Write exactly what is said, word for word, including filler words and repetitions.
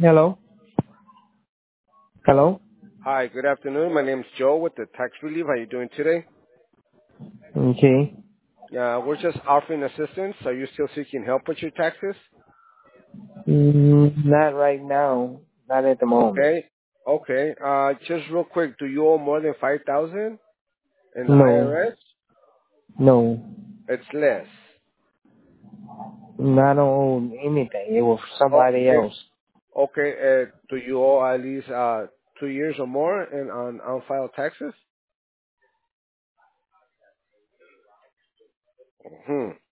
Hello. Hello. Hi, good afternoon. My name is Joe with the Tax Relief. How are you doing today? Okay. Uh, we're just offering assistance. Are you still seeking help with your taxes? Mm, not right now. Not at the moment. Okay. Okay. Uh, just real quick, do you owe more than five thousand in the No. I R S? No. It's less. I don't own anything. It was somebody Okay. else. Okay. Uh, do you owe at least uh two years or more in on unfiled taxes? Hmm.